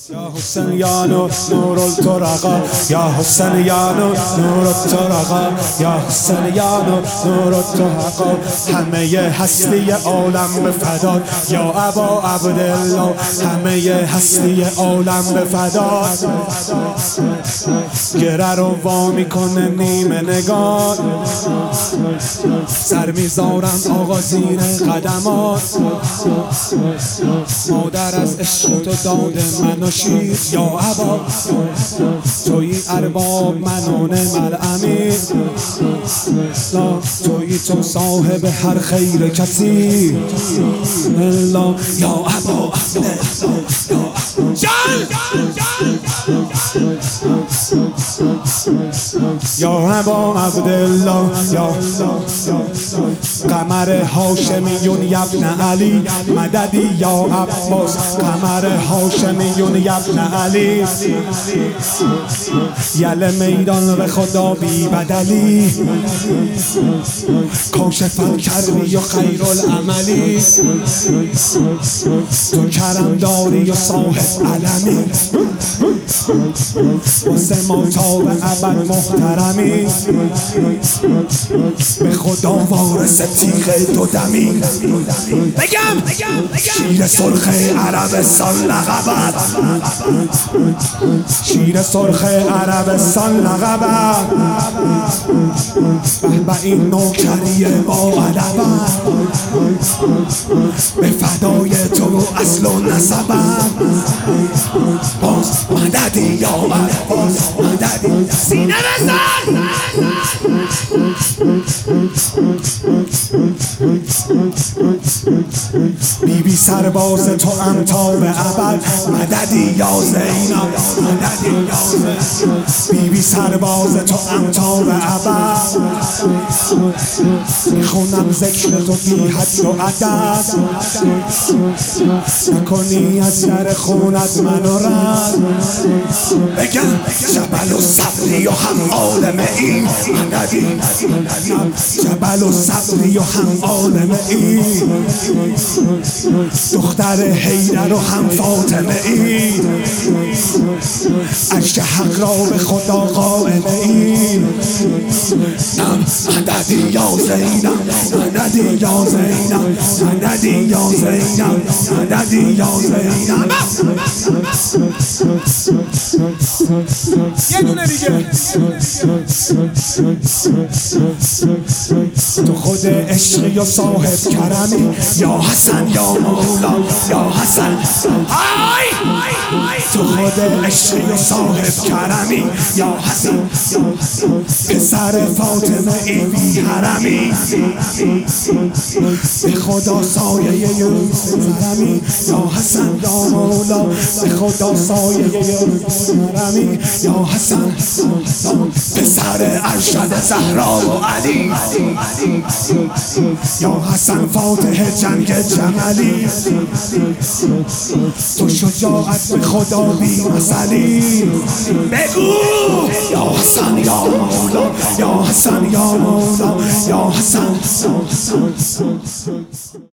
یا حسین یا نور الترقا، یا حسین یا نور الترقا، یا حسین یا نور الترقا. همه هستی عالم به فدات یا ابا عبدالله، همه هستی عالم به فدات. گره رو وا میکنه نیمه نگاه، سر میذارم آقا زیر قدمات. مادر از عشق تو داده منو شیر یا ابا، توی ارباب منو نعم الامیر. توی تو صاحب هر خیر کسی الله یا ابا یا ابا عبدالله، یا قمر هاشمیون یبن علی مددی یا عباس. قمر هاشمیون یبن علی یل میدان به خدا بی بدلی. کاشف الکربی و خیر العملی، تو کرم داری و صاحب علمی. واسه ما تا به ابد محترمی، به خدا وارث تیغ دو دمی. بگم شیر سرخ عربستان لقبت، شیر سرخ عربستان لقبت. به این نوکری با ادبت، به فدای تو اصل و نسبت. باز مددی یا باز مددی سینه بزن. بیبی سرباز تو ام تا به ابد، مددی یا زینب، مددی یا زینب. بیبی سرباز تو ام تا به ابد، میخونم ذکر تو بی حد و عدد. نکنی از در خونت منو رد. بگم جبل و صبری و هم عالم این مددی، جبل و صبری و هم عالم این. دختر حیدر و هم فاطمه این، عشق حق را به خدا قائل این. مددی یا زینب، مددی یا زینب، مددی یا زینب، مددی یا زینب. یه دونه دیگه. تو خود عشقی و صاحب کرمی یا حسن یا مولا یا حسن. تو خود عشقی و صاحب کرمی یا حسن، پسر فاطمه ای بی حرمی. به خدا سایه حرمی یا حسن یا مولا، به خدا سایه حرمی یا حسن. پسر ارشد زهرا و علی یا حسن فاتح جنگ جملی. تو شجاعت به خدا بی مثلی. بگو یا حسن یا مولا، یا حسن یا مولا، یا حسن.